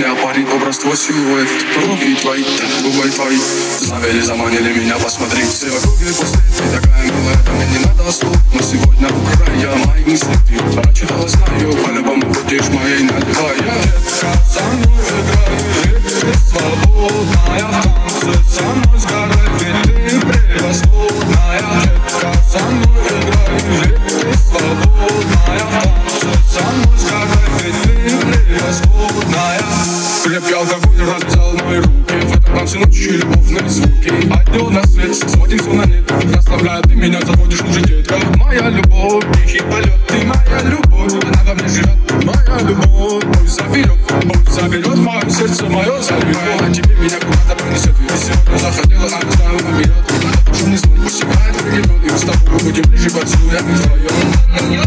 меня парит образ твой силуэт. Руки твои, губы твои завели, заманили меня посмотреть. Все вокруг пусты, ты такая милая, да мне не надо слов. Но сегодня украя мои мысли, ты прочитала, знаю. По-любому будешь моей, наливая. Детка, со мной играй, ведь ты свободная. В танце со мной сгорай, ведь ты превосходная. Детка, со мной играй, ведь ты свободная. В танце со мной сгорай, ведь ты превосходная. Крепкий алкоголь развязал мои руки. В этом танце ночью любовные звуки. Отдел на свет, сводим все на нет. Расслабляя, ты меня заводишь уже, детка. Моя любовь, тихий полет. Ты моя любовь, она во мне живет. Моя любовь, пусть заберет мое сердце, мое заберет. А тебе меня куда-то пронесет. Ведь сегодня заходила, а не знаю, наперед. Она тоже не знает, пусть играет регион. И мы с тобой будем ближе поцелуями вдвоем.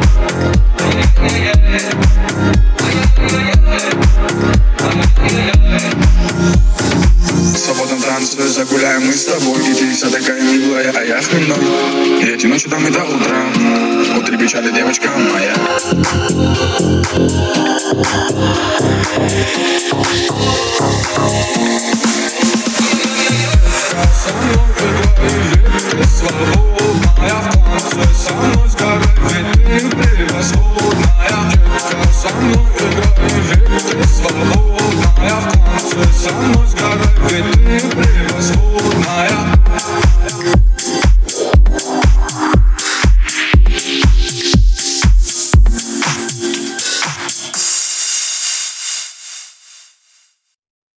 В свободном танце загуляем мы с тобой. И ты вся такая милая, а я хмельной. И эти ночи там и до утра. Утри печали, девочка моя. Со мной играй, ведь ты свободная. В танце со мной сгорай, ведь ты превосходная. Детка, со мной играй, ведь ты свободная. В танце со мной сгорай.